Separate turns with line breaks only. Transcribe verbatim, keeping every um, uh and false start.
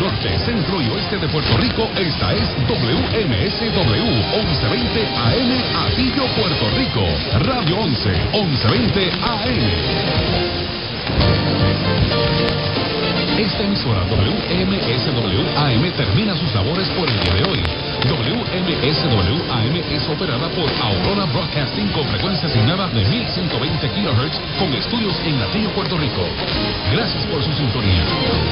norte, centro y oeste de Puerto Rico, esta es W M S W once veinte A M, Atillo, Puerto Rico. Radio once, once veinte A M. Esta emisora W M S W A M termina sus labores por el día de hoy. W M S W A M es operada por Aurora Broadcasting con frecuencia asignada de mil ciento veinte kilohertz con estudios en Atillo, Puerto Rico. Gracias por su sintonía.